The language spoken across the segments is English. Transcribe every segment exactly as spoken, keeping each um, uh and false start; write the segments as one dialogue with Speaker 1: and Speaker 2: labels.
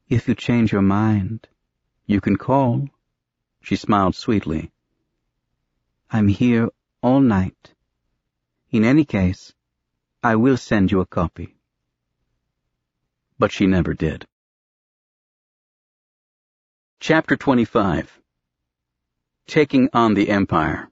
Speaker 1: If you change your mind, you can call. She smiled sweetly. I'm here all night. In any case, I will send you a copy. But she never did. Chapter twenty-five. Taking on the Empire.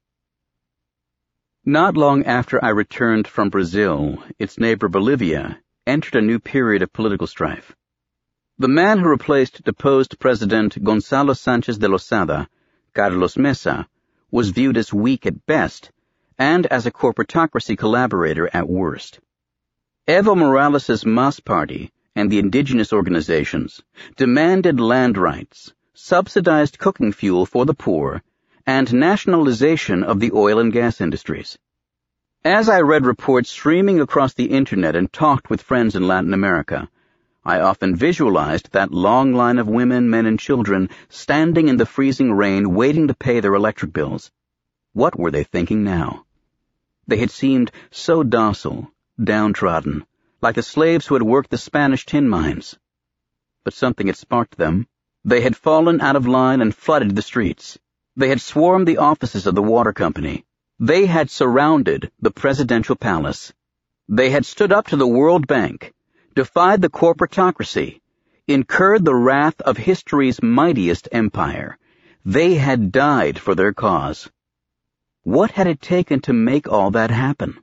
Speaker 1: Not long after I returned from Brazil, its neighbor Bolivia entered a new period of political strife. The man who replaced deposed President Gonzalo Sanchez de Lozada, Carlos Mesa, was viewed as weak at best and as a corporatocracy collaborator at worst. Evo Morales' MAS party and the indigenous organizations demanded land rights, subsidized cooking fuel for the poor, and nationalization of the oil and gas industries. As I read reports streaming across the internet and talked with friends in Latin America, I often visualized that long line of women, men, and children standing in the freezing rain waiting to pay their electric bills. What were they thinking now? They had seemed so docile, downtrodden, like the slaves who had worked the Spanish tin mines. But something had sparked them. They had fallen out of line and flooded the streets. They had swarmed the offices of the water company. They had surrounded the presidential palace. They had stood up to the World Bank, defied the corporatocracy, incurred the wrath of history's mightiest empire. They had died for their cause. What had it taken to make all that happen?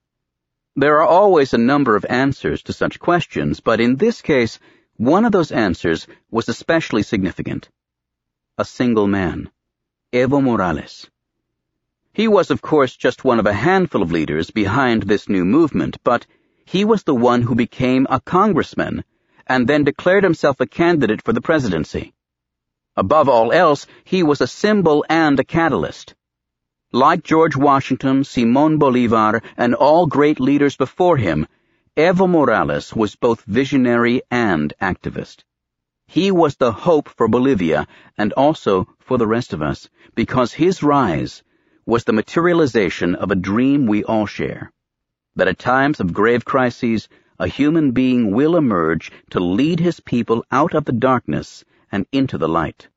Speaker 1: There are always a number of answers to such questions, but in this case, one of those answers was especially significant. A single man, Evo Morales. He was, of course, just one of a handful of leaders behind this new movement, but he was the one who became a congressman and then declared himself a candidate for the presidency. Above all else, he was a symbol and a catalyst. Like George Washington, Simón Bolívar, and all great leaders before him, Evo Morales was both visionary and activist. He was the hope for Bolivia and also for the rest of us, because his rise was the materialization of a dream we all share, that at times of grave crises, a human being will emerge to lead his people out of the darkness and into the light.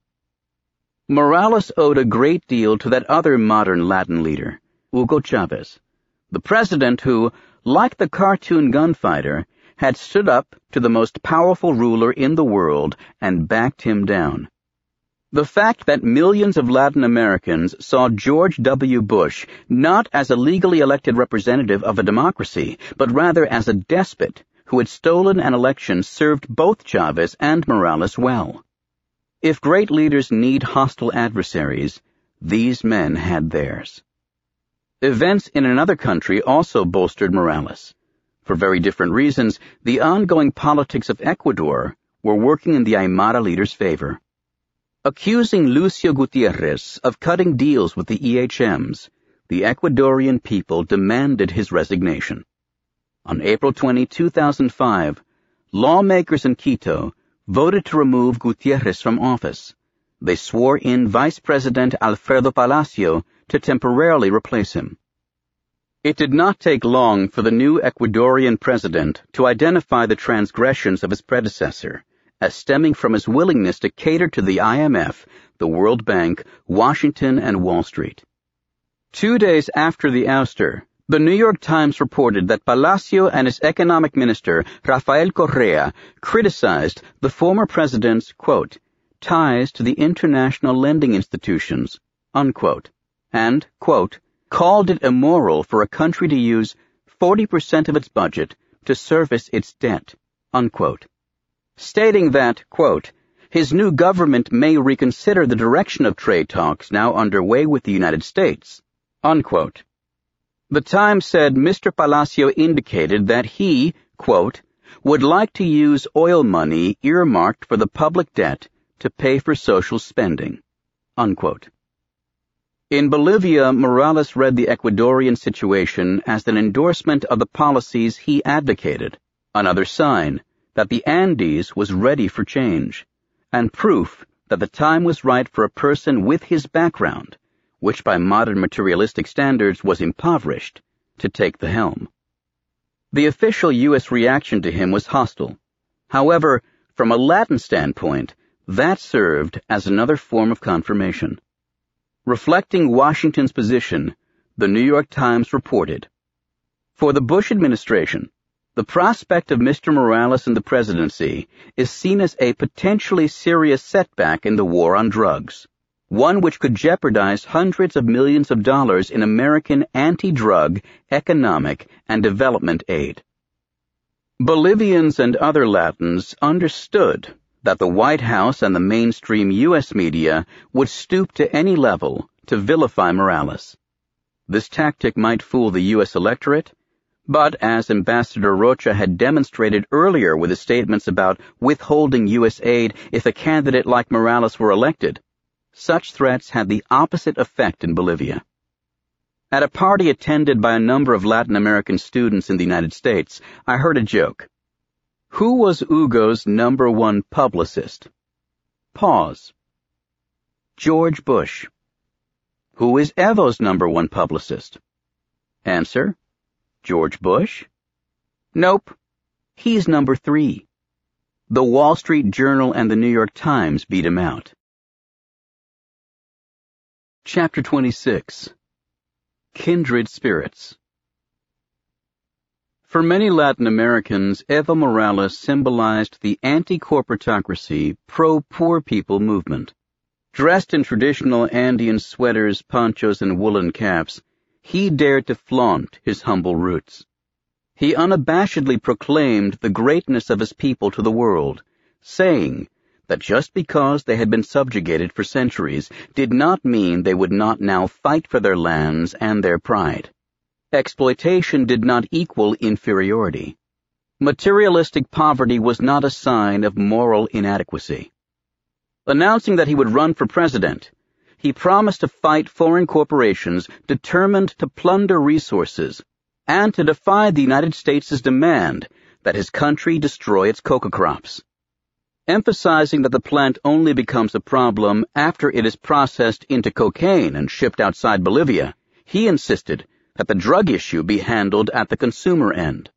Speaker 1: Morales owed a great deal to that other modern Latin leader, Hugo Chavez, the president who, like the cartoon gunfighter, had stood up to the most powerful ruler in the world and backed him down. The fact that millions of Latin Americans saw George W. Bush not as a legally elected representative of a democracy, but rather as a despot who had stolen an election served both Chavez and Morales well. If great leaders need hostile adversaries, these men had theirs. Events in another country also bolstered Morales. For very different reasons, the ongoing politics of Ecuador were working in the Aymara leader's favor. Accusing Lucio Gutiérrez of cutting deals with the E H Ms, the Ecuadorian people demanded his resignation. On April twentieth, two thousand five, lawmakers in Quito voted to remove Gutiérrez from office. They swore in Vice President Alfredo Palacio to temporarily replace him. It did not take long for the new Ecuadorian president to identify the transgressions of his predecessor as stemming from his willingness to cater to the I M F, the World Bank, Washington, and Wall Street. Two days after the ouster, the New York Times reported that Palacio and his economic minister, Rafael Correa, criticized the former president's, quote, ties to the international lending institutions, unquote, and, quote, called it immoral for a country to use forty percent of its budget to service its debt, unquote, stating that, quote, his new government may reconsider the direction of trade talks now underway with the United States, unquote. The Times said Mister Palacio indicated that he, quote, would like to use oil money earmarked for the public debt to pay for social spending, unquote. In Bolivia, Morales read the Ecuadorian situation as an endorsement of the policies he advocated, another sign that the Andes was ready for change, and proof that the time was right for a person with his background, which by modern materialistic standards was impoverished, to take the helm. The official U S reaction to him was hostile. However, From a Latin standpoint, that served as another form of confirmation. Reflecting Washington's position, the New York Times reported, "For the Bush administration, the prospect of Mister Morales in the presidency is seen as a potentially serious setback in the war on drugs, one which could jeopardize hundreds of millions of dollars in American anti-drug, economic, and development aid." Bolivians and other Latins understood that the White House and the mainstream U S media would stoop to any level to vilify Morales. This tactic might fool the U S electorate, but as Ambassador Rocha had demonstrated earlier with his statements about withholding U S aid if a candidate like Morales were elected, such threats had the opposite effect in Bolivia. At a party attended by a number of Latin American students in the United States, I heard a joke. Who was Hugo's number one publicist? Pause. George Bush. Who is Evo's number one publicist? Answer. George Bush? Nope. He's number three. The Wall Street Journal and the New York Times beat him out. Chapter twenty-six. Kindred Spirits. For many Latin Americans, Evo Morales symbolized the anti-corporatocracy, pro-poor people movement. Dressed in traditional Andean sweaters, ponchos, and woolen caps, he dared to flaunt his humble roots. He unabashedly proclaimed the greatness of his people to the world, saying that just because they had been subjugated for centuries did not mean they would not now fight for their lands and their pride. Exploitation did not equal inferiority. Materialistic poverty was not a sign of moral inadequacy. Announcing that he would run for president, he promised to fight foreign corporations determined to plunder resources and to defy the United States' demand that his country destroy its coca crops. Emphasizing that the plant only becomes a problem after it is processed into cocaine and shipped outside Bolivia, he insisted that the drug issue be handled at the consumer end.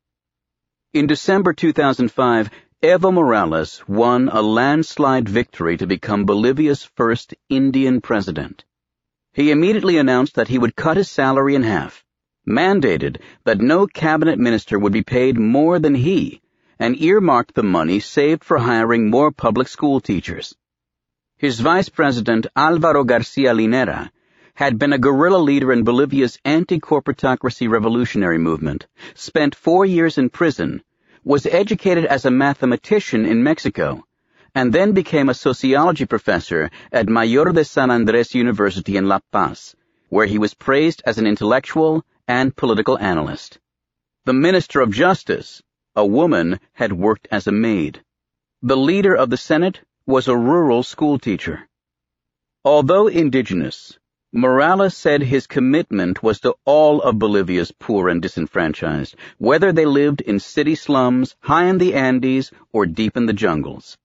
Speaker 1: In December two thousand five, Evo Morales won a landslide victory to become Bolivia's first Indian president. He immediately announced that he would cut his salary in half, mandated that no cabinet minister would be paid more than he, and earmarked the money saved for hiring more public school teachers. His vice president, Álvaro García Linera, had been a guerrilla leader in Bolivia's anti-corporatocracy revolutionary movement, spent four years in prison, was educated as a mathematician in Mexico, and then became a sociology professor at Mayor de San Andrés University in La Paz, where he was praised as an intellectual and political analyst. The Minister of Justice, a woman, had worked as a maid. The leader of the Senate was a rural schoolteacher. Although indigenous, Morales said his commitment was to all of Bolivia's poor and disenfranchised, whether they lived in city slums, high in the Andes, or deep in the jungles.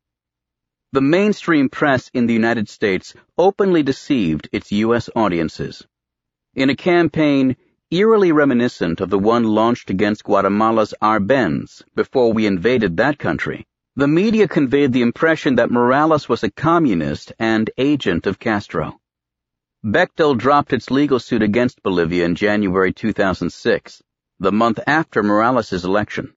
Speaker 1: The mainstream press in the United States openly deceived its U S audiences. In a campaign eerily reminiscent of the one launched against Guatemala's Arbenz before we invaded that country, the media conveyed the impression that Morales was a communist and agent of Castro. Bechtel dropped its legal suit against Bolivia in January two thousand six, the month after Morales' election.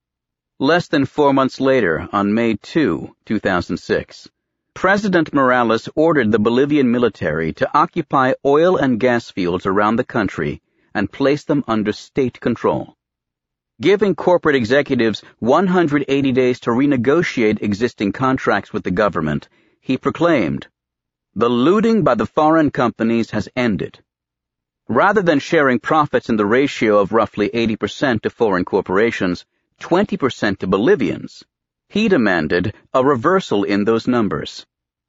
Speaker 1: Less than four months later, on May second, two thousand six, President Morales ordered the Bolivian military to occupy oil and gas fields around the country and place them under state control. Giving corporate executives one hundred eighty days to renegotiate existing contracts with the government, he proclaimed, "The looting by the foreign companies has ended." Rather than sharing profits in the ratio of roughly eighty percent to foreign corporations, twenty percent to Bolivians, he demanded a reversal in those numbers.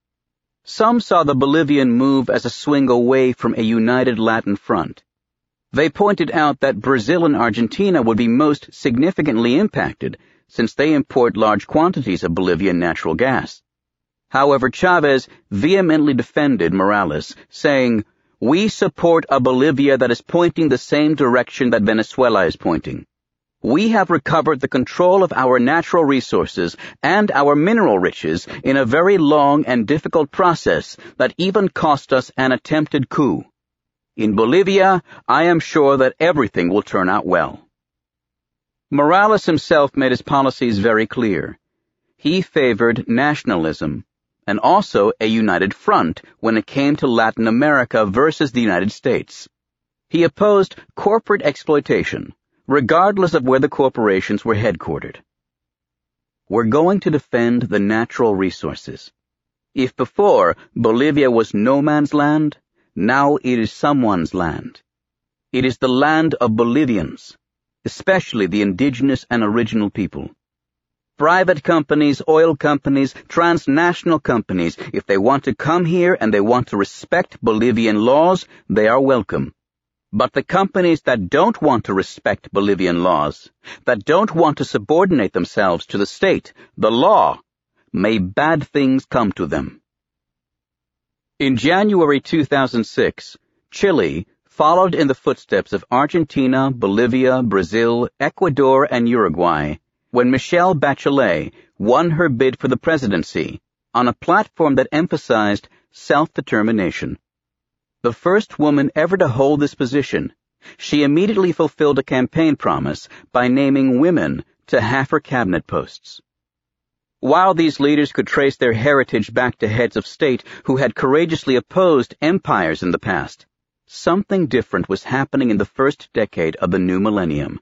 Speaker 1: Some saw the Bolivian move as a swing away from a united Latin front. They pointed out that Brazil and Argentina would be most significantly impacted since they import large quantities of Bolivian natural gas. However, Chavez vehemently defended Morales, saying, "We support a Bolivia that is pointing the same direction that Venezuela is pointing. We have recovered the control of our natural resources and our mineral riches in a very long and difficult process that even cost us an attempted coup. In Bolivia, I am sure that everything will turn out well." Morales himself made his policies very clear. He favored nationalism and also a united front when it came to Latin America versus the United States. He opposed corporate exploitation, regardless of where the corporations were headquartered. "We're going to defend the natural resources. If before Bolivia was no man's land, now it is someone's land. It is the land of Bolivians, especially the indigenous and original people. Private companies, oil companies, transnational companies, if they want to come here and they want to respect Bolivian laws, they are welcome. But the companies that don't want to respect Bolivian laws, that don't want to subordinate themselves to the state, the law, may bad things come to them." In January two thousand six, Chile followed in the footsteps of Argentina, Bolivia, Brazil, Ecuador, and Uruguay when Michelle Bachelet won her bid for the presidency on a platform that emphasized self-determination. The first woman ever to hold this position, she immediately fulfilled a campaign promise by naming women to half her cabinet posts. While these leaders could trace their heritage back to heads of state who had courageously opposed empires in the past, something different was happening in the first decade of the new millennium.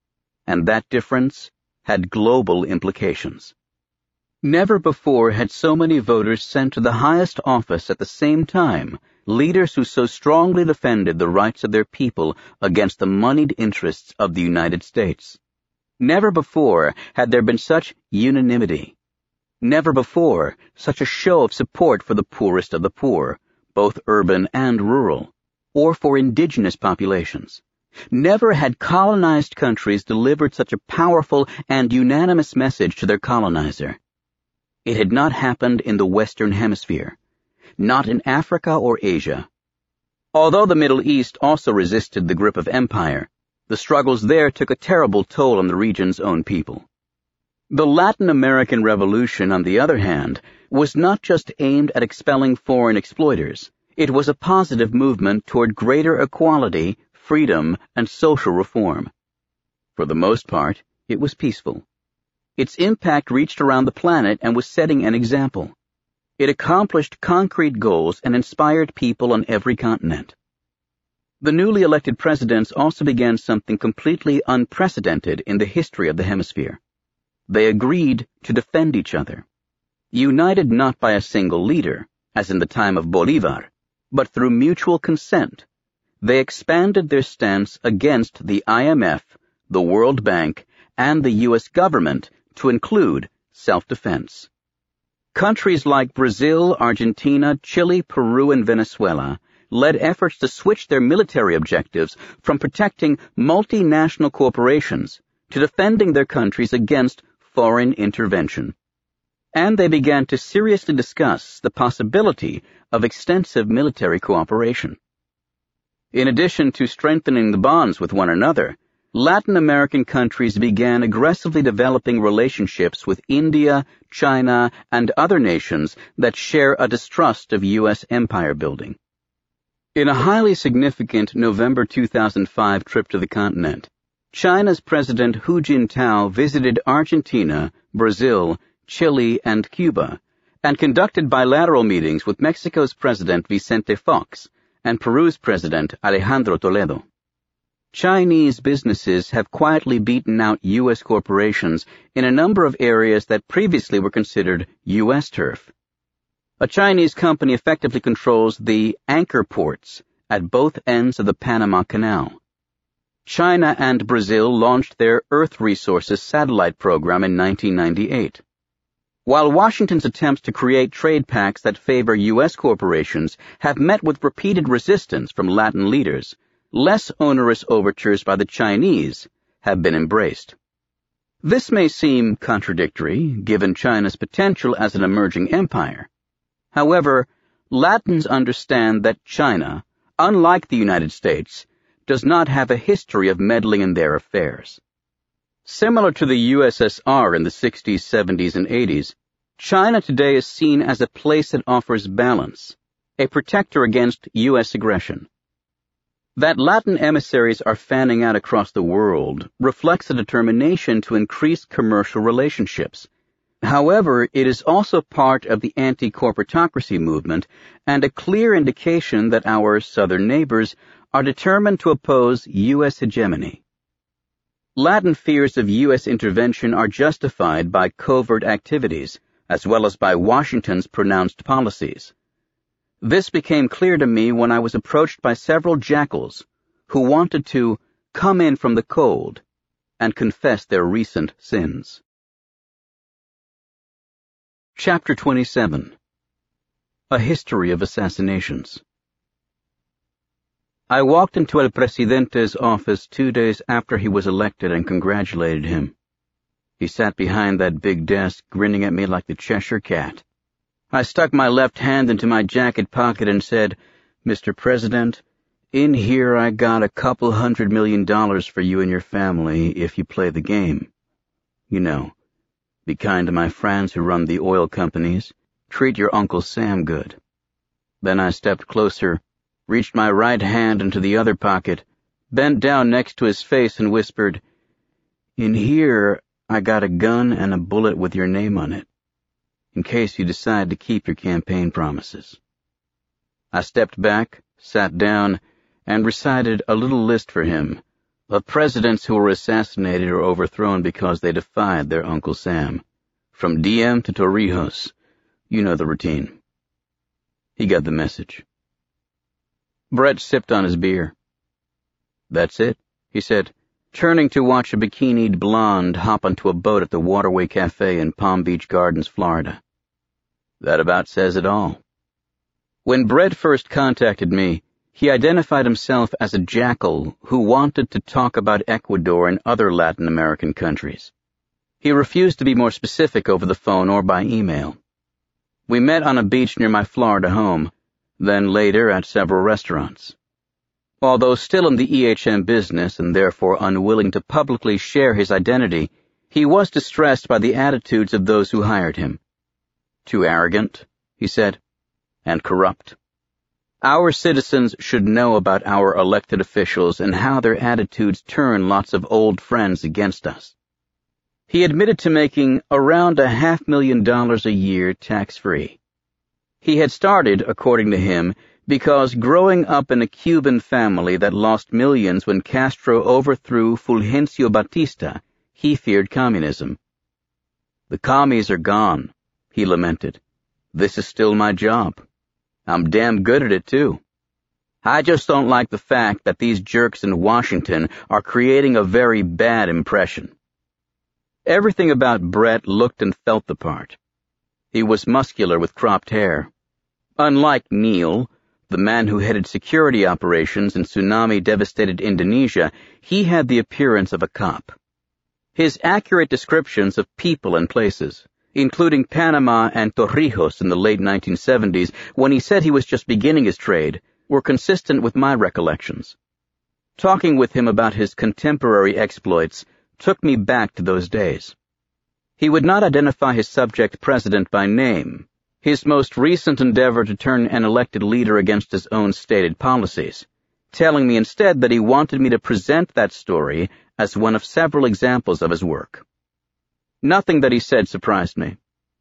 Speaker 1: And that difference had global implications. Never before had so many voters sent to the highest office at the same time leaders who so strongly defended the rights of their people against the moneyed interests of the United States. Never before had there been such unanimity. Never before such a show of support for the poorest of the poor, both urban and rural, or for indigenous populations. Never had colonized countries delivered such a powerful and unanimous message to their colonizer. It had not happened in the Western Hemisphere, not in Africa or Asia. Although the Middle East also resisted the grip of empire, the struggles there took a terrible toll on the region's own people. The Latin American Revolution, on the other hand, was not just aimed at expelling foreign exploiters. It was a positive movement toward greater equality, freedom, and social reform. For the most part, it was peaceful. Its impact reached around the planet and was setting an example. It accomplished concrete goals and inspired people on every continent. The newly elected presidents also began something completely unprecedented in the history of the hemisphere. They agreed to defend each other, united not by a single leader, as in the time of Bolívar, but through mutual consent. They expanded their stance against the I M F, the World Bank, and the U S government to include self-defense. Countries like Brazil, Argentina, Chile, Peru, and Venezuela led efforts to switch their military objectives from protecting multinational corporations to defending their countries against foreign intervention. And they began to seriously discuss the possibility of extensive military cooperation. In addition to strengthening the bonds with one another, Latin American countries began aggressively developing relationships with India, China, and other nations that share a distrust of U S empire building. In a highly significant November two thousand five trip to the continent, China's President Hu Jintao visited Argentina, Brazil, Chile, and Cuba, and conducted bilateral meetings with Mexico's President Vicente Fox and Peru's President Alejandro Toledo. Chinese businesses have quietly beaten out U S corporations in a number of areas that previously were considered U S turf. A Chinese company effectively controls the anchor ports at both ends of the Panama Canal. China and Brazil launched their Earth Resources satellite program in nineteen ninety-eight. While Washington's attempts to create trade pacts that favor U S corporations have met with repeated resistance from Latin leaders, less onerous overtures by the Chinese have been embraced. This may seem contradictory, given China's potential as an emerging empire. However, Latins understand that China, unlike the United States, does not have a history of meddling in their affairs. Similar to the U S S R in the sixties, seventies, and eighties, China today is seen as a place that offers balance, a protector against U S aggression. That Latin emissaries are fanning out across the world reflects a determination to increase commercial relationships. However, it is also part of the anti-corporatocracy movement and a clear indication that our southern neighbors are determined to oppose U S hegemony. Latin fears of U S intervention are justified by covert activities, as well as by Washington's pronounced policies. This became clear to me when I was approached by several jackals who wanted to come in from the cold and confess their recent sins. Chapter twenty-seven. A History of Assassinations. I walked into El Presidente's office two days after he was elected and congratulated him. He sat behind that big desk, grinning at me like the Cheshire Cat. I stuck my left hand into my jacket pocket and said, "Mister President, in here I got a couple hundred million dollars for you and your family if you play the game. You know, be kind to my friends who run the oil companies. Treat your Uncle Sam good." Then I stepped closer, reached my right hand into the other pocket, bent down next to his face and whispered, "In here I got a gun and a bullet with your name on it, in case you decide to keep your campaign promises." I stepped back, sat down, and recited a little list for him of presidents who were assassinated or overthrown because they defied their Uncle Sam. From Diem to Torrijos. You know the routine. He got the message. Brett sipped on his beer. "That's it," he said, turning to watch a bikinied blonde hop onto a boat at the Waterway Cafe in Palm Beach Gardens, Florida. That about says it all. When Brett first contacted me, he identified himself as a jackal who wanted to talk about Ecuador and other Latin American countries. He refused to be more specific over the phone or by email. We met on a beach near my Florida home, then later at several restaurants. Although still in the E H M business and therefore unwilling to publicly share his identity, he was distressed by the attitudes of those who hired him. "Too arrogant," he said, "and corrupt. Our citizens should know about our elected officials and how their attitudes turn lots of old friends against us." He admitted to making around a half million dollars a year tax-free. He had started, according to him, because growing up in a Cuban family that lost millions when Castro overthrew Fulgencio Batista, he feared communism. "The commies are gone," he lamented. "This is still my job. I'm damn good at it, too. I just don't like the fact that these jerks in Washington are creating a very bad impression." Everything about Brett looked and felt the part. He was muscular with cropped hair. Unlike Neil, the man who headed security operations in tsunami-devastated Indonesia, he had the appearance of a cop. His accurate descriptions of people and places, including Panama and Torrijos in the late nineteen seventies, when he said he was just beginning his trade, were consistent with my recollections. Talking with him about his contemporary exploits took me back to those days. He would not identify his subject president by name, his most recent endeavor to turn an elected leader against his own stated policies, telling me instead that he wanted me to present that story as one of several examples of his work. Nothing that he said surprised me.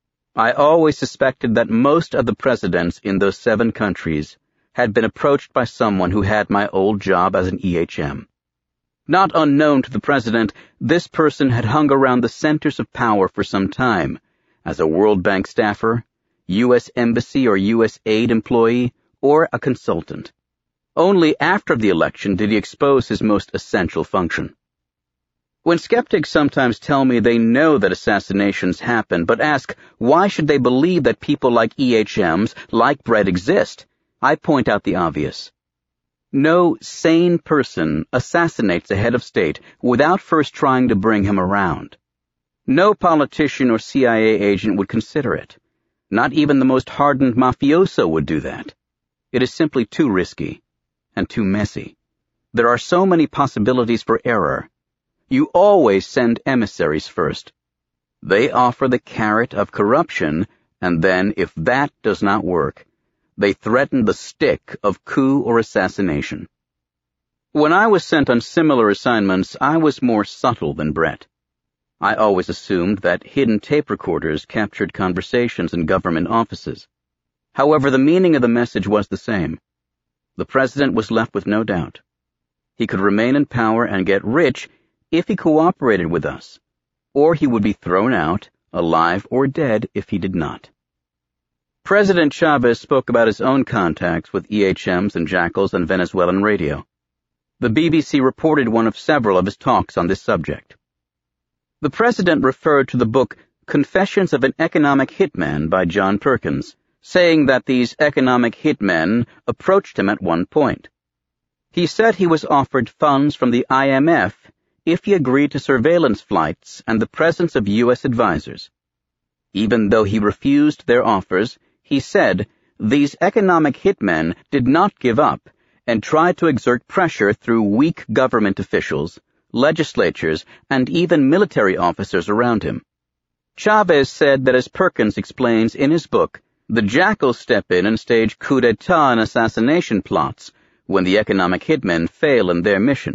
Speaker 1: I always suspected that most of the presidents in those seven countries had been approached by someone who had my old job as an E H M. Not unknown to the president, this person had hung around the centers of power for some time, as a World Bank staffer, U S Embassy or U S Aid employee, or a consultant. Only after the election did he expose his most essential function. When skeptics sometimes tell me they know that assassinations happen, but ask why should they believe that people like E H Ms, like Brett, exist, I point out the obvious. No sane person assassinates a head of state without first trying to bring him around. No politician or C I A agent would consider it. Not even the most hardened mafioso would do that. It is simply too risky and too messy. There are so many possibilities for error. you always send emissaries first. They offer the carrot of corruption, and then, if that does not work, they threaten the stick of coup or assassination. When I was sent on similar assignments, I was more subtle than Brett. I always assumed that hidden tape recorders captured conversations in government offices. However, the meaning of the message was the same. The president was left with no doubt. He could remain in power and get rich if he cooperated with us, or he would be thrown out, alive or dead, if he did not. President Chavez spoke about his own contacts with E H Ms and jackals on Venezuelan radio. The B B C reported one of several of his talks on this subject. The president referred to the book Confessions of an Economic Hitman by John Perkins, saying that these economic hitmen approached him at one point. He said he was offered funds from the I M F if he agreed to surveillance flights and the presence of U S advisors. Even though he refused their offers, he said these economic hitmen did not give up and tried to exert pressure through weak government officials, legislatures, and even military officers around him. Chavez said that, as Perkins explains in his book, the jackals step in and stage coup d'etat and assassination plots when the economic hitmen fail in their mission.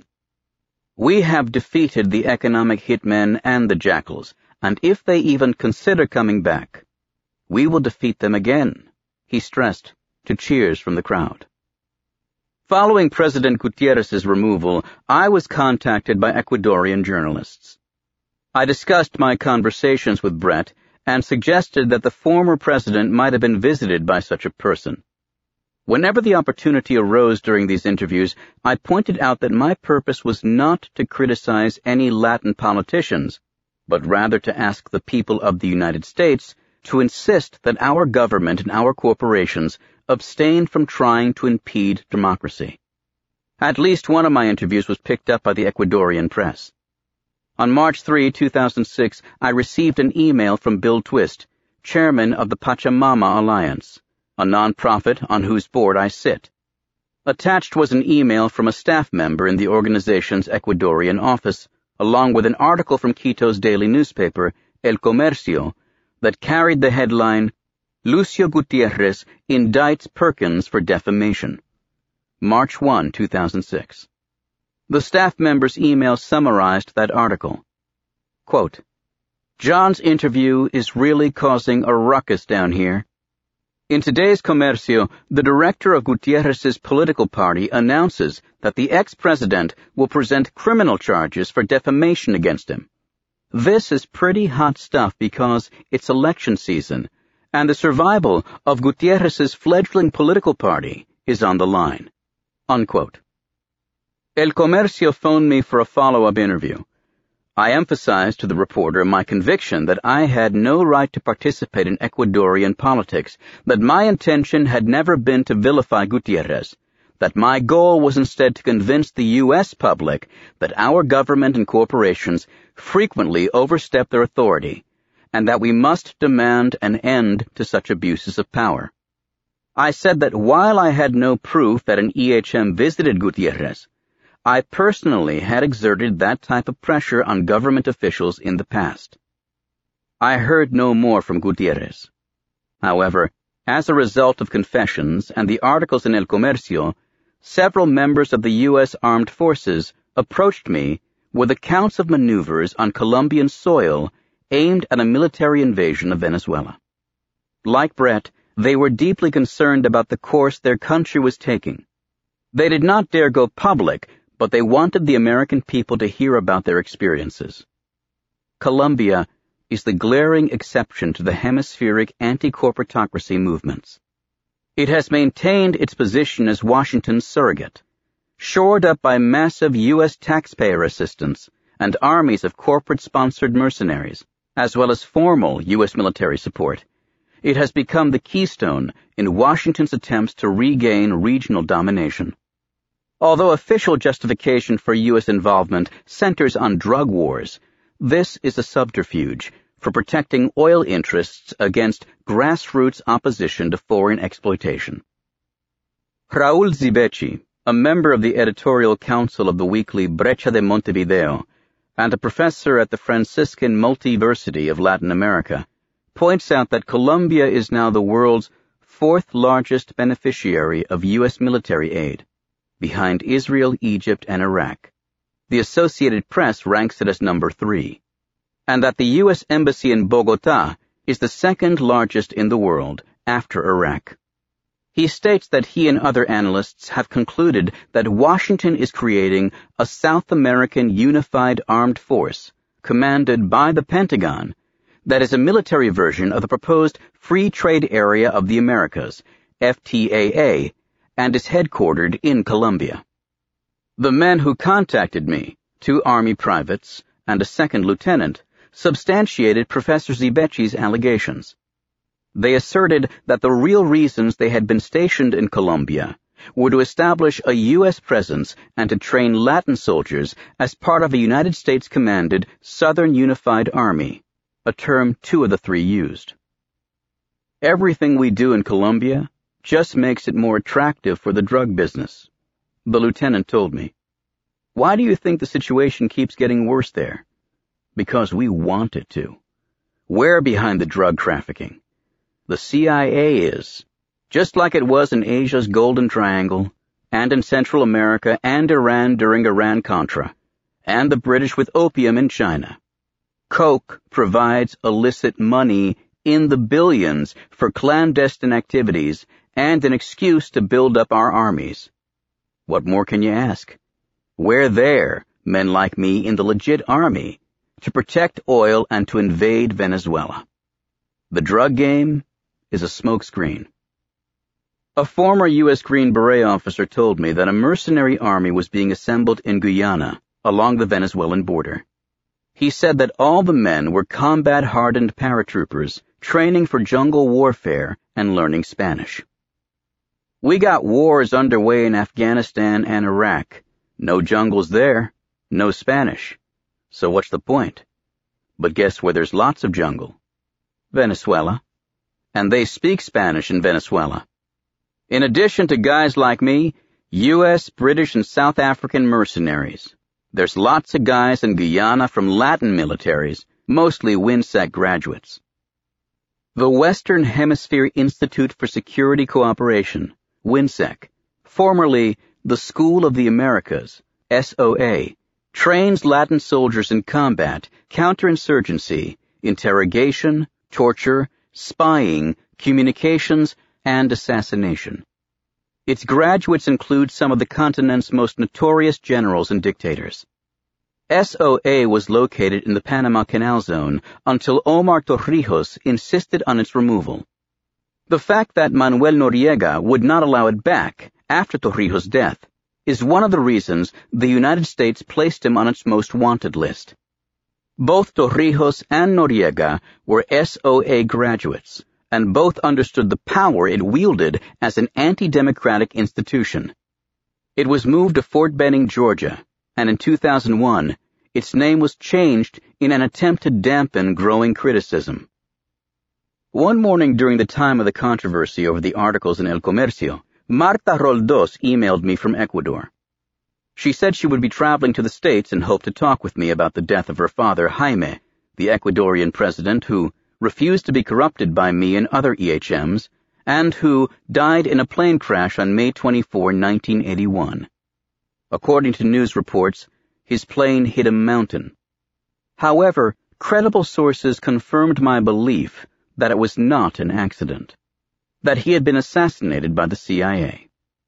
Speaker 1: We have defeated the economic hitmen and the jackals, and if they even consider coming back, we will defeat them again, he stressed, to cheers from the crowd. Following President Gutierrez's removal, I was contacted by Ecuadorian journalists. I discussed my conversations with Brett and suggested that the former president might have been visited by such a person. Whenever the opportunity arose during these interviews, I pointed out that my purpose was not to criticize any Latin politicians, but rather to ask the people of the United States to insist that our government and our corporations abstain from trying to impede democracy. At least one of my interviews was picked up by the Ecuadorian press. On March third, two thousand six, I received an email from Bill Twist, chairman of the Pachamama Alliance, a non-profit on whose board I sit. Attached was an email from a staff member in the organization's Ecuadorian office, along with an article from Quito's daily newspaper, El Comercio, that carried the headline, Lucio Gutierrez indicts Perkins for defamation. March first, two thousand six. The staff member's email summarized that article. Quote, John's interview is really causing a ruckus down here. In today's Comercio, the director of Gutierrez's political party announces that the ex-president will present criminal charges for defamation against him. This is pretty hot stuff because it's election season, and the survival of Gutierrez's fledgling political party is on the line. Unquote. El Comercio phoned me for a follow-up interview. I emphasized to the reporter my conviction that I had no right to participate in Ecuadorian politics, that my intention had never been to vilify Gutierrez, that my goal was instead to convince the U S public that our government and corporations frequently overstep their authority, and that we must demand an end to such abuses of power. I said that while I had no proof that an E H M visited Gutierrez, I personally had exerted that type of pressure on government officials in the past. I heard no more from Gutierrez. However, as a result of confessions and the articles in El Comercio, several members of the U S Armed Forces approached me with accounts of maneuvers on Colombian soil aimed at a military invasion of Venezuela. Like Brett, they were deeply concerned about the course their country was taking. They did not dare go public, but they wanted the American people to hear about their experiences. Colombia is the glaring exception to the hemispheric anti-corporatocracy movements. It has maintained its position as Washington's surrogate. Shored up by massive U S taxpayer assistance and armies of corporate-sponsored mercenaries, as well as formal U S military support, it has become the keystone in Washington's attempts to regain regional domination. Although official justification for U S involvement centers on drug wars, this is a subterfuge for protecting oil interests against grassroots opposition to foreign exploitation. Raul Zibeci, a member of the editorial council of the weekly Brecha de Montevideo, and a professor at the Franciscan Multiversity of Latin America, points out that Colombia is now the world's fourth largest beneficiary of U S military aid, behind Israel, Egypt, and Iraq. The Associated Press ranks it as number three, and that the U S Embassy in Bogotá is the second largest in the world after Iraq. He states that he and other analysts have concluded that Washington is creating a South American unified armed force commanded by the Pentagon that is a military version of the proposed Free Trade Area of the Americas, F T A A, and is headquartered in Colombia. The men who contacted me, two Army privates and a second lieutenant, substantiated Professor Zibecchi's allegations. They asserted that the real reasons they had been stationed in Colombia were to establish a U S presence and to train Latin soldiers as part of a United States-commanded Southern Unified Army, a term two of the three used. Everything we do in Colombia just makes it more attractive for the drug business, the lieutenant told me. Why do you think the situation keeps getting worse there? Because we want it to. We're behind the drug trafficking. The C I A is, just like it was in Asia's Golden Triangle, and in Central America and Iran during Iran-Contra, and the British with opium in China. Coke provides illicit money in the billions for clandestine activities and an excuse to build up our armies. What more can you ask? We're there, men like me in the legit army, to protect oil and to invade Venezuela. The drug game is a smokescreen. A former U S Green Beret officer told me that a mercenary army was being assembled in Guyana along the Venezuelan border. He said that all the men were combat-hardened paratroopers training for jungle warfare and learning Spanish. We got wars underway in Afghanistan and Iraq. No jungles there, no Spanish. So what's the point? But guess where there's lots of jungle? Venezuela. And they speak Spanish in Venezuela. In addition to guys like me, U S, British, and South African mercenaries. There's lots of guys in Guyana from Latin militaries, mostly WINSEC graduates. The Western Hemisphere Institute for Security Cooperation, WINSEC, formerly the School of the Americas, S O A, trains Latin soldiers in combat, counterinsurgency, interrogation, torture, spying, communications, and assassination. Its graduates include some of the continent's most notorious generals and dictators. S O A was located in the Panama Canal Zone until Omar Torrijos insisted on its removal. The fact that Manuel Noriega would not allow it back after Torrijos' death is one of the reasons the United States placed him on its most wanted list. Both Torrijos and Noriega were S O A graduates, and both understood the power it wielded as an anti-democratic institution. It was moved to Fort Benning, Georgia, and in two thousand one, its name was changed in an attempt to dampen growing criticism. One morning during the time of the controversy over the articles in El Comercio, Marta Roldos emailed me from Ecuador. She said she would be traveling to the States and hoped to talk with me about the death of her father, Jaime, the Ecuadorian president who refused to be corrupted by me and other E H Ms, and who died in a plane crash on May twenty-fourth, nineteen eighty-one. According to news reports, his plane hit a mountain. However, credible sources confirmed my belief that it was not an accident, that he had been assassinated by the C I A.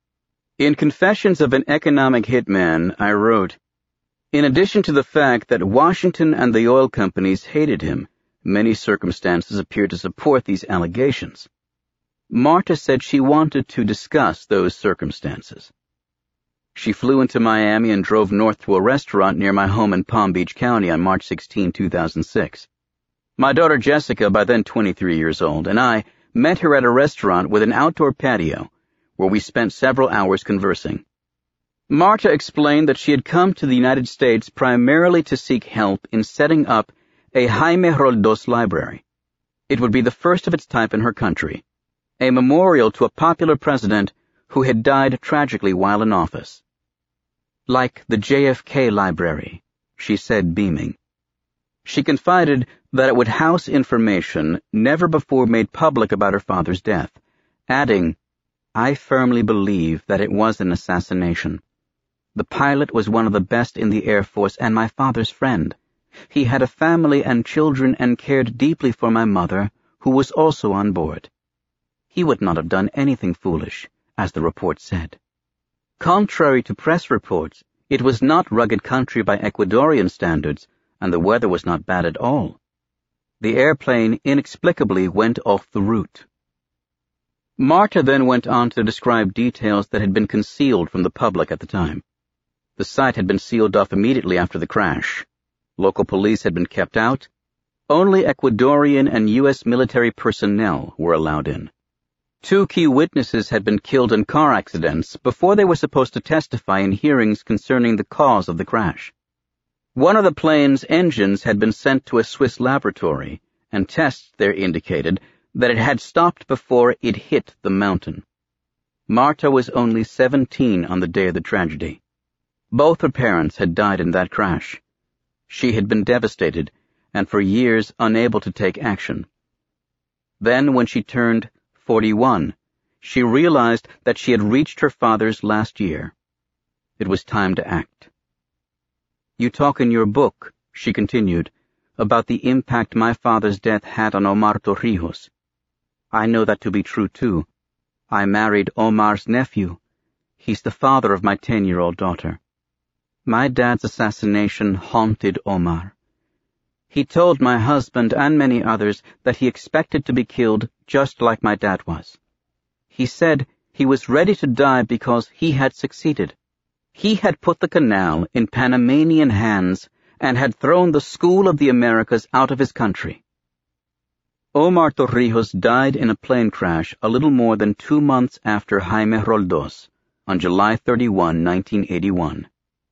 Speaker 1: In Confessions of an Economic Hitman, I wrote, in addition to the fact that Washington and the oil companies hated him, many circumstances appear to support these allegations. Marta said she wanted to discuss those circumstances. She flew into Miami and drove north to a restaurant near my home in Palm Beach County on March sixteenth, two thousand six. My daughter Jessica, by then twenty-three years old, and I met her at a restaurant with an outdoor patio where we spent several hours conversing. Marta explained that she had come to the United States primarily to seek help in setting up a Jaime Roldos library. It would be the first of its type in her country, a memorial to a popular president who had died tragically while in office. Like the J F K library, she said, beaming. She confided that it would house information never before made public about her father's death, adding, "I firmly believe that it was an assassination. The pilot was one of the best in the Air Force and my father's friend. He had a family and children and cared deeply for my mother, who was also on board. He would not have done anything foolish, as the report said." Contrary to press reports, it was not rugged country by Ecuadorian standards, and the weather was not bad at all. The airplane inexplicably went off the route. Marta then went on to describe details that had been concealed from the public at the time. The site had been sealed off immediately after the crash. Local police had been kept out. Only Ecuadorian and U S military personnel were allowed in. Two key witnesses had been killed in car accidents before they were supposed to testify in hearings concerning the cause of the crash. One of the plane's engines had been sent to a Swiss laboratory, and tests there indicated that it had stopped before it hit the mountain. Marta was only seventeen on the day of the tragedy. Both her parents had died in that crash. She had been devastated, and for years unable to take action. Then, when she turned forty-one, she realized that she had reached her father's last year. It was time to act. "You talk in your book," she continued, "about the impact my father's death had on Omar Torrijos. I know that to be true, too. I married Omar's nephew. He's the father of my ten-year-old daughter. My dad's assassination haunted Omar. He told my husband and many others that he expected to be killed just like my dad was. He said he was ready to die because he had succeeded. He had put the canal in Panamanian hands and had thrown the School of the Americas out of his country." Omar Torrijos died in a plane crash a little more than two months after Jaime Roldos, on July thirty-first, nineteen eighty-one.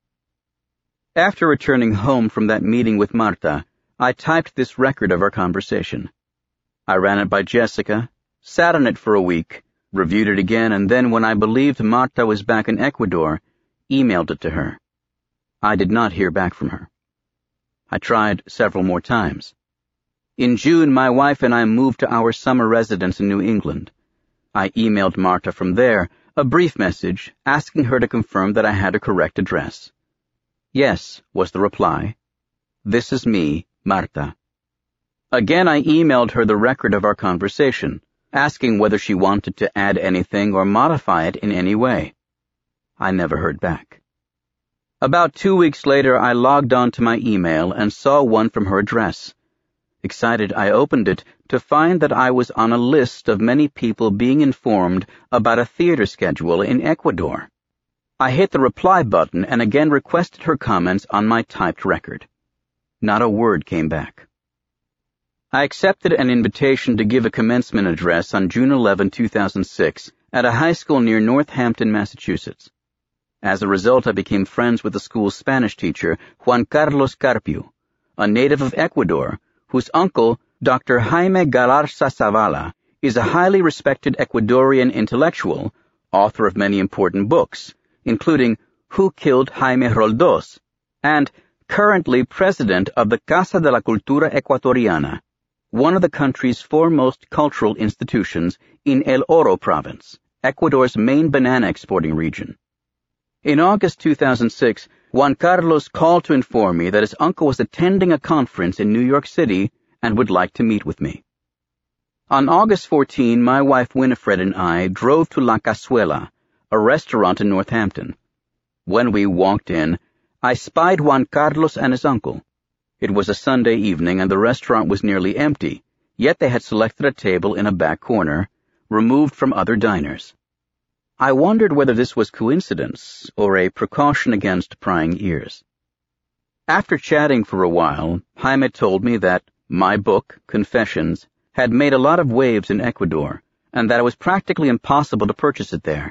Speaker 1: After returning home from that meeting with Marta, I typed this record of our conversation. I ran it by Jessica, sat on it for a week, reviewed it again, and then, when I believed Marta was back in Ecuador, emailed it to her. I did not hear back from her. I tried several more times. In June, my wife and I moved to our summer residence in New England. I emailed Marta from there, a brief message asking her to confirm that I had a correct address. "Yes," was the reply. "This is me, Marta." Again, I emailed her the record of our conversation, asking whether she wanted to add anything or modify it in any way. I never heard back. About two weeks later, I logged on to my email and saw one from her address. Excited, I opened it to find that I was on a list of many people being informed about a theater schedule in Ecuador. I hit the reply button and again requested her comments on my typed record. Not a word came back. I accepted an invitation to give a commencement address on June eleventh, two thousand six, at a high school near Northampton, Massachusetts. As a result, I became friends with the school's Spanish teacher, Juan Carlos Carpio, a native of Ecuador, whose uncle, Doctor Jaime Galarza Zavala, is a highly respected Ecuadorian intellectual, author of many important books, including Who Killed Jaime Roldos, and currently president of the Casa de la Cultura Ecuatoriana, one of the country's foremost cultural institutions in El Oro province, Ecuador's main banana exporting region. In August two thousand six, Juan Carlos called to inform me that his uncle was attending a conference in New York City and would like to meet with me. On August fourteenth, my wife Winifred and I drove to La Cazuela, a restaurant in Northampton. When we walked in, I spied Juan Carlos and his uncle. It was a Sunday evening and the restaurant was nearly empty, yet they had selected a table in a back corner, removed from other diners. I wondered whether this was coincidence or a precaution against prying ears. After chatting for a while, Jaime told me that my book, Confessions, had made a lot of waves in Ecuador, and that it was practically impossible to purchase it there.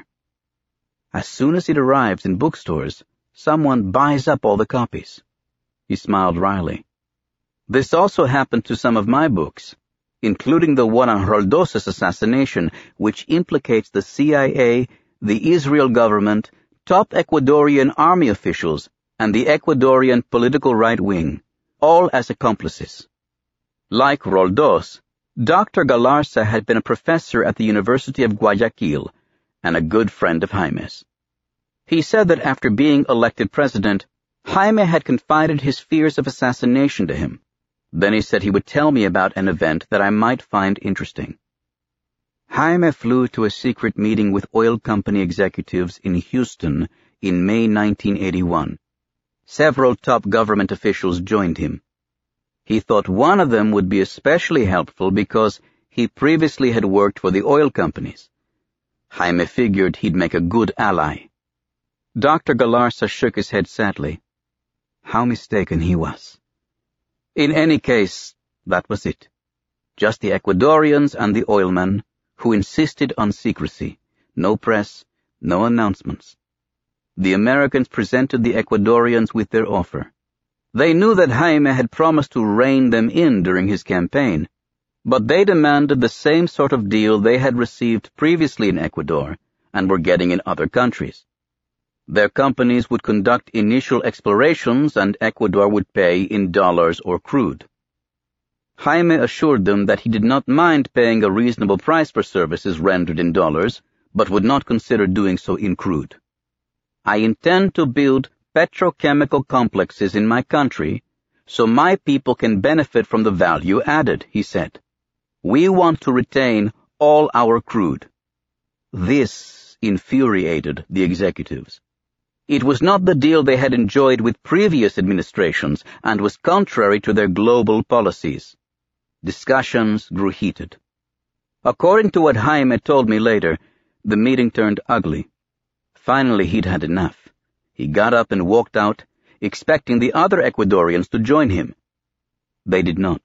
Speaker 1: As soon as it arrives in bookstores, someone buys up all the copies. He smiled wryly. This also happened to some of my books, including the one on Roldos' assassination, which implicates the C I A, the Israel government, top Ecuadorian army officials, and the Ecuadorian political right wing, all as accomplices. Like Roldós, Doctor Galarza had been a professor at the University of Guayaquil and a good friend of Jaime's. He said that after being elected president, Jaime had confided his fears of assassination to him. Then he said he would tell me about an event that I might find interesting. Jaime flew to a secret meeting with oil company executives in Houston in May nineteen eighty-one. Several top government officials joined him. He thought one of them would be especially helpful because he previously had worked for the oil companies. Jaime figured he'd make a good ally. Doctor Galarza shook his head sadly. How mistaken he was. In any case, that was it. Just the Ecuadorians and the oilmen, who insisted on secrecy, no press, no announcements. The Americans presented the Ecuadorians with their offer. They knew that Jaime had promised to rein them in during his campaign, but they demanded the same sort of deal they had received previously in Ecuador and were getting in other countries. Their companies would conduct initial explorations and Ecuador would pay in dollars or crude. Jaime assured them that he did not mind paying a reasonable price for services rendered in dollars, but would not consider doing so in crude. I intend to build petrochemical complexes in my country so my people can benefit from the value added, he said. We want to retain all our crude. This infuriated the executives. It was not the deal they had enjoyed with previous administrations and was contrary to their global policies. Discussions grew heated. According to what Jaime told me later, the meeting turned ugly. Finally, he'd had enough. He got up and walked out, expecting the other Ecuadorians to join him. They did not.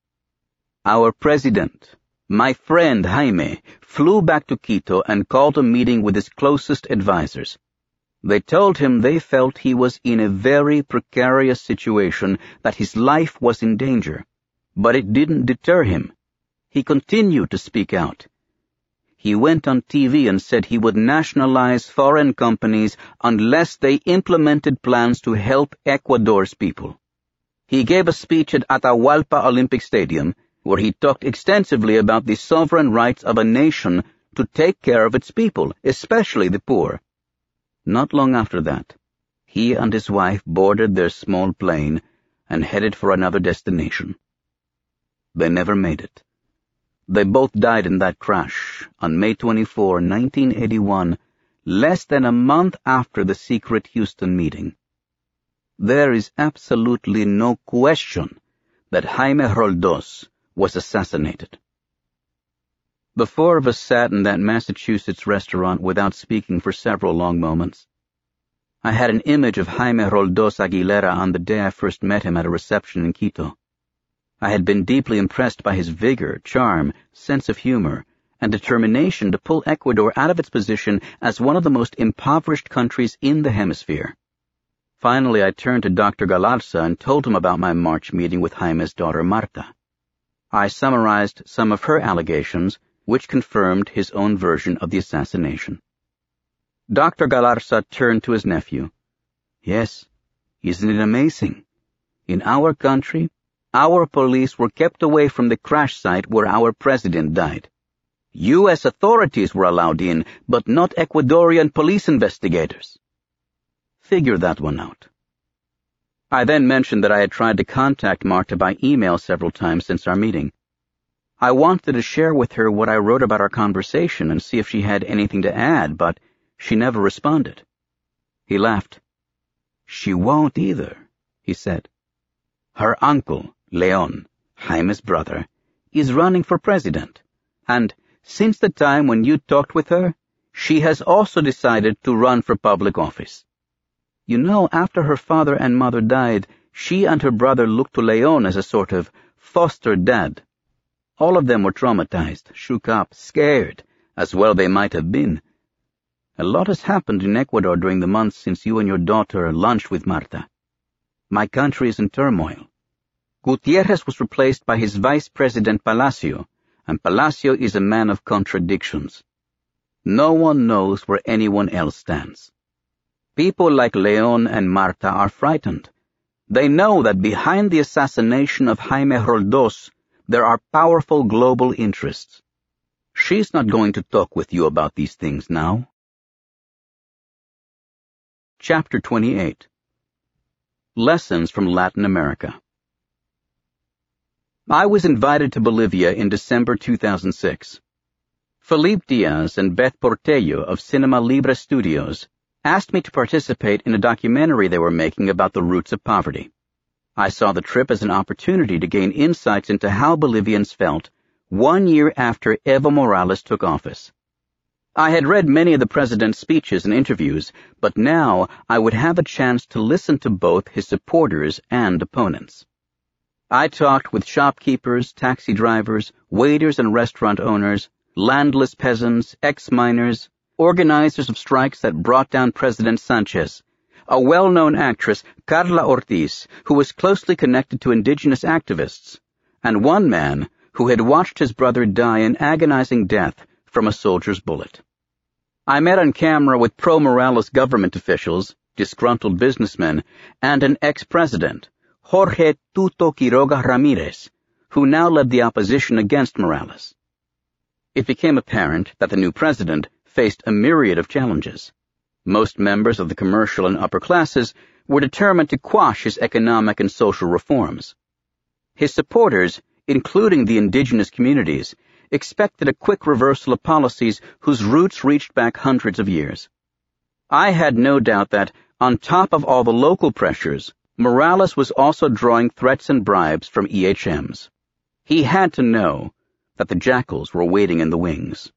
Speaker 1: Our president, my friend Jaime, flew back to Quito and called a meeting with his closest advisers. They told him they felt he was in a very precarious situation, that his life was in danger. But it didn't deter him. He continued to speak out. He went on T V and said he would nationalize foreign companies unless they implemented plans to help Ecuador's people. He gave a speech at Atahualpa Olympic Stadium where he talked extensively about the sovereign rights of a nation to take care of its people, especially the poor. Not long after that, he and his wife boarded their small plane and headed for another destination. They never made it. They both died in that crash on May twenty-fourth, nineteen eighty-one, less than a month after the secret Houston meeting. There is absolutely no question that Jaime Roldós was assassinated. The four of us sat in that Massachusetts restaurant without speaking for several long moments. I had an image of Jaime Roldós Aguilera on the day I first met him at a reception in Quito. I had been deeply impressed by his vigor, charm, sense of humor, and determination to pull Ecuador out of its position as one of the most impoverished countries in the hemisphere. Finally, I turned to Doctor Galarza and told him about my March meeting with Jaime's daughter Marta. I summarized some of her allegations, which confirmed his own version of the assassination. Doctor Galarza turned to his nephew. Yes, isn't it amazing? In our country, our police were kept away from the crash site where our president died. U S authorities were allowed in, but not Ecuadorian police investigators. Figure that one out. I then mentioned that I had tried to contact Marta by email several times since our meeting. I wanted to share with her what I wrote about our conversation and see if she had anything to add, but she never responded. He laughed. She won't either, he said. Her uncle, Leon, Jaime's brother, is running for president, and since the time when you talked with her, she has also decided to run for public office. You know, after her father and mother died, she and her brother looked to Leon as a sort of foster dad. All of them were traumatized, shook up, scared, as well they might have been. A lot has happened in Ecuador during the months since you and your daughter lunched with Marta. My country is in turmoil. Gutierrez was replaced by his Vice President Palacio, and Palacio is a man of contradictions. No one knows where anyone else stands. People like Leon and Marta are frightened. They know that behind the assassination of Jaime Roldos, there are powerful global interests. She's not going to talk with you about these things now. Chapter twenty-eight. Lessons from Latin America. I was invited to Bolivia in December two thousand six. Felipe Diaz and Beth Portello of Cinema Libre Studios asked me to participate in a documentary they were making about the roots of poverty. I saw the trip as an opportunity to gain insights into how Bolivians felt one year after Evo Morales took office. I had read many of the president's speeches and interviews, but now I would have a chance to listen to both his supporters and opponents. I talked with shopkeepers, taxi drivers, waiters and restaurant owners, landless peasants, ex-miners, organizers of strikes that brought down President Sanchez, a well-known actress, Carla Ortiz, who was closely connected to indigenous activists, and one man who had watched his brother die an agonizing death from a soldier's bullet. I met on camera with pro-Morales government officials, disgruntled businessmen, and an ex-president, Jorge Tuto Quiroga Ramirez, who now led the opposition against Morales. It became apparent that the new president faced a myriad of challenges. Most members of the commercial and upper classes were determined to quash his economic and social reforms. His supporters, including the indigenous communities, expected a quick reversal of policies whose roots reached back hundreds of years. I had no doubt that, on top of all the local pressures, Morales was also drawing threats and bribes from E H Ms. He had to know that the jackals were waiting in the wings.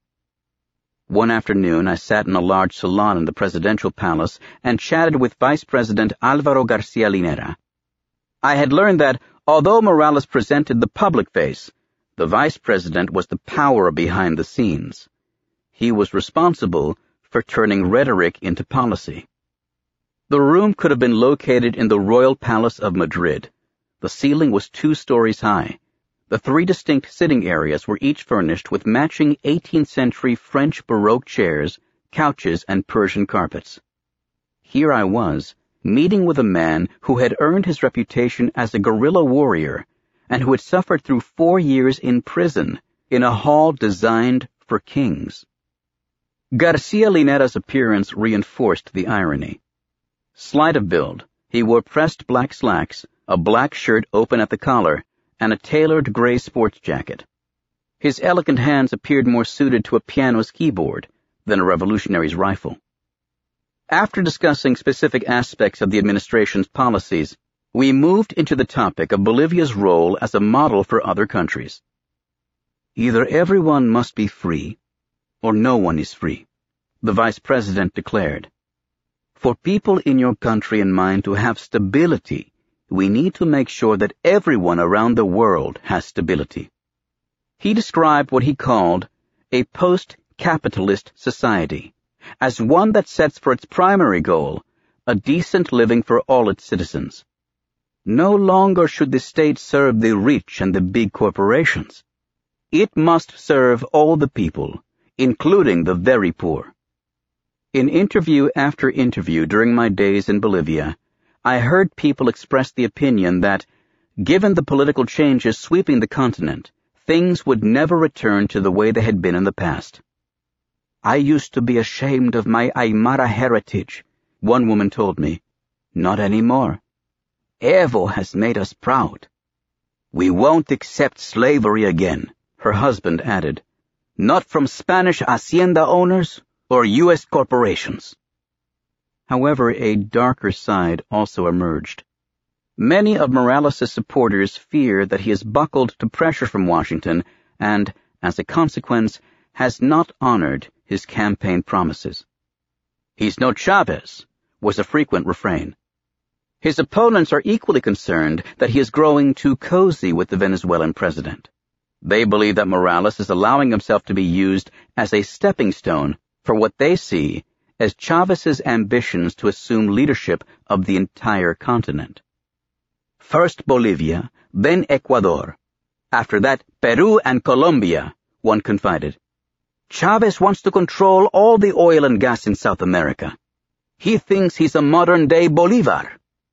Speaker 1: One afternoon, I sat in a large salon in the presidential palace and chatted with Vice President Alvaro Garcia Linera. I had learned that, although Morales presented the public face, the vice president was the power behind the scenes. He was responsible for turning rhetoric into policy. The room could have been located in the Royal Palace of Madrid. The ceiling was two stories high. The three distinct sitting areas were each furnished with matching eighteenth century French Baroque chairs, couches, and Persian carpets. Here I was, meeting with a man who had earned his reputation as a guerrilla warrior and who had suffered through four years in prison in a hall designed for kings. Garcia Linera's appearance reinforced the irony. Slight of build, he wore pressed black slacks, a black shirt open at the collar, and a tailored gray sports jacket. His elegant hands appeared more suited to a piano's keyboard than a revolutionary's rifle. After discussing specific aspects of the administration's policies, we moved into the topic of Bolivia's role as a model for other countries. Either everyone must be free, or no one is free, the vice president declared. For people in your country and mine to have stability, we need to make sure that everyone around the world has stability. He described what he called a post-capitalist society as one that sets for its primary goal a decent living for all its citizens. No longer should the state serve the rich and the big corporations. It must serve all the people, including the very poor. In interview after interview during my days in Bolivia, I heard people express the opinion that, given the political changes sweeping the continent, things would never return to the way they had been in the past. I used to be ashamed of my Aymara heritage, one woman told me. Not anymore. Evo has made us proud. We won't accept slavery again, her husband added. Not from Spanish hacienda owners or U S corporations. However, a darker side also emerged. Many of Morales' supporters fear that he has buckled to pressure from Washington and, as a consequence, has not honored his campaign promises. He's no Chavez, was a frequent refrain. His opponents are equally concerned that he is growing too cozy with the Venezuelan president. They believe that Morales is allowing himself to be used as a stepping stone for what they see as Chavez's ambitions to assume leadership of the entire continent. First Bolivia, then Ecuador. After that, Peru and Colombia, one confided. Chavez wants to control all the oil and gas in South America. He thinks he's a modern-day Bolivar.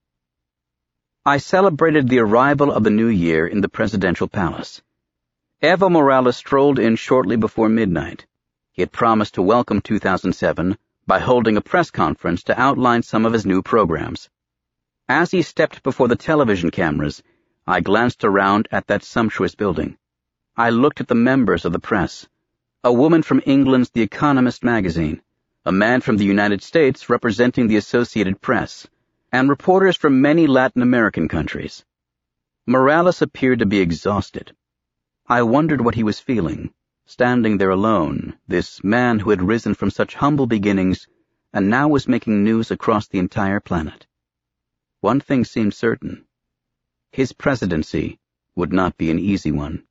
Speaker 1: I celebrated the arrival of the new year in the presidential palace. Evo Morales strolled in shortly before midnight. He had promised to welcome two thousand seven by holding a press conference to outline some of his new programs. As he stepped before the television cameras, I glanced around at that sumptuous building. I looked at the members of the press, a woman from England's The Economist magazine, a man from the United States representing the Associated Press, and reporters from many Latin American countries. Morales appeared to be exhausted. I wondered what he was feeling, standing there alone, this man who had risen from such humble beginnings and now was making news across the entire planet. One thing seemed certain. His presidency would not be an easy one.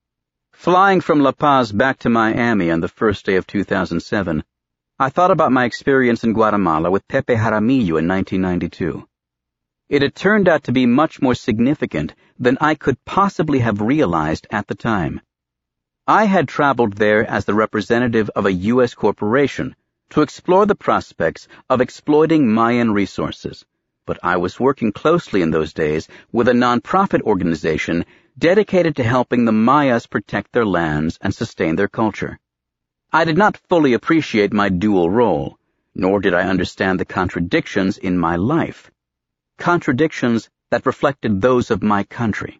Speaker 1: Flying from La Paz back to Miami on the first day of two thousand seven, I thought about my experience in Guatemala with Pepe Jaramillo in nineteen ninety-two. It had turned out to be much more significant than I could possibly have realized at the time. I had traveled there as the representative of a U S corporation to explore the prospects of exploiting Mayan resources, but I was working closely in those days with a nonprofit organization dedicated to helping the Mayas protect their lands and sustain their culture. I did not fully appreciate my dual role, nor did I understand the contradictions in my life. Contradictions that reflected those of my country.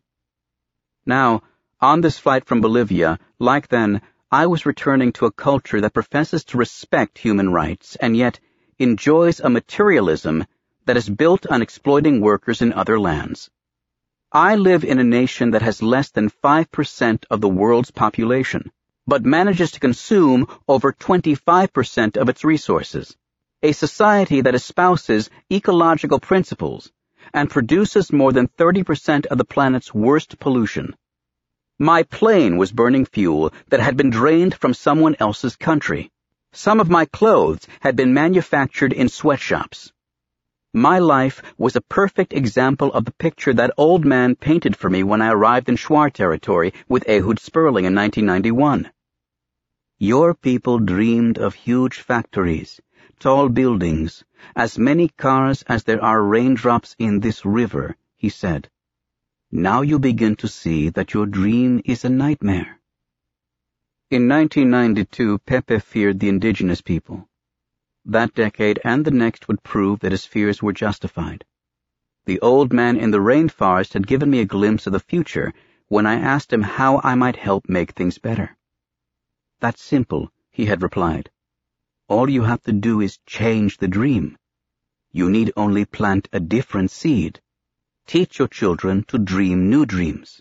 Speaker 1: Now, on this flight from Bolivia, like then, I was returning to a culture that professes to respect human rights and yet enjoys a materialism that is built on exploiting workers in other lands. I live in a nation that has less than five percent of the world's population, but manages to consume over twenty-five percent of its resources, a society that espouses ecological principles and produces more than thirty percent of the planet's worst pollution. My plane was burning fuel that had been drained from someone else's country. Some of my clothes had been manufactured in sweatshops. My life was a perfect example of the picture that old man painted for me when I arrived in Shuar territory with Ehud Sperling in nineteen ninety-one. Your people dreamed of huge factories, tall buildings, as many cars as there are raindrops in this river, he said. Now you begin to see that your dream is a nightmare. In nineteen ninety-two, Pepe feared the indigenous people. That decade and the next would prove that his fears were justified. The old man in the rainforest had given me a glimpse of the future when I asked him how I might help make things better. That's simple, he had replied. All you have to do is change the dream. You need only plant a different seed. Teach your children to dream new dreams.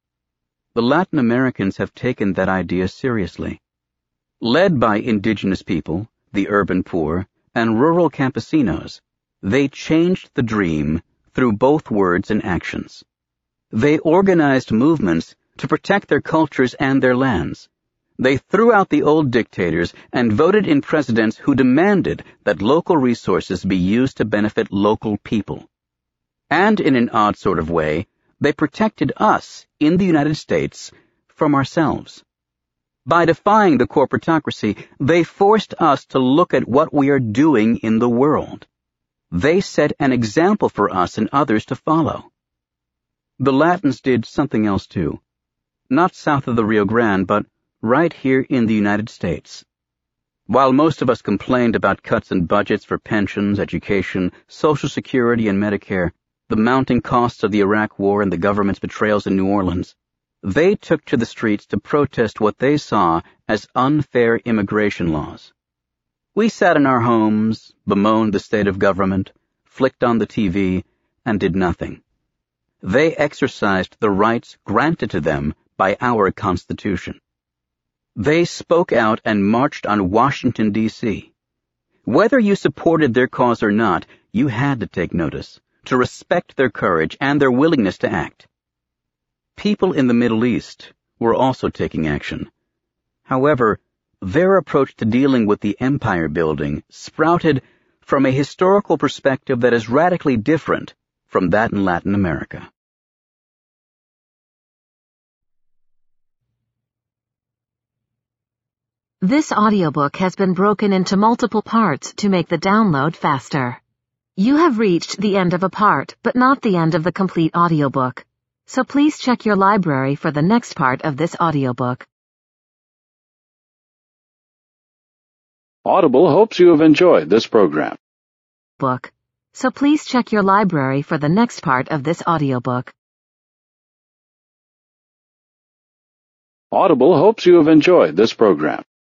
Speaker 1: The Latin Americans have taken that idea seriously. Led by indigenous people, the urban poor, and rural campesinos, they changed the dream through both words and actions. They organized movements to protect their cultures and their lands. They threw out the old dictators and voted in presidents who demanded that local resources be used to benefit local people. And in an odd sort of way, they protected us in the United States from ourselves. By defying the corporatocracy, they forced us to look at what we are doing in the world. They set an example for us and others to follow. The Latins did something else too. Not south of the Rio Grande, but right here in the United States. While most of us complained about cuts in budgets for pensions, education, Social Security, and Medicare, the mounting costs of the Iraq War and the government's betrayals in New Orleans, they took to the streets to protest what they saw as unfair immigration laws. We sat in our homes, bemoaned the state of government, flicked on the T V, and did nothing. They exercised the rights granted to them by our Constitution. They spoke out and marched on Washington, D C Whether you supported their cause or not, you had to take notice, to respect their courage and their willingness to act. People in the Middle East were also taking action. However, their approach to dealing with the empire building sprouted from a historical perspective that is radically different from that in Latin America.
Speaker 2: This audiobook has been broken into multiple parts to make the download faster. You have reached the end of a part, but not the end of the complete audiobook. So please check your library for the next part of this audiobook.
Speaker 3: Audible hopes you have enjoyed this program.
Speaker 2: Book. So please check your library for the next part of this audiobook.
Speaker 3: Audible hopes you have enjoyed this program.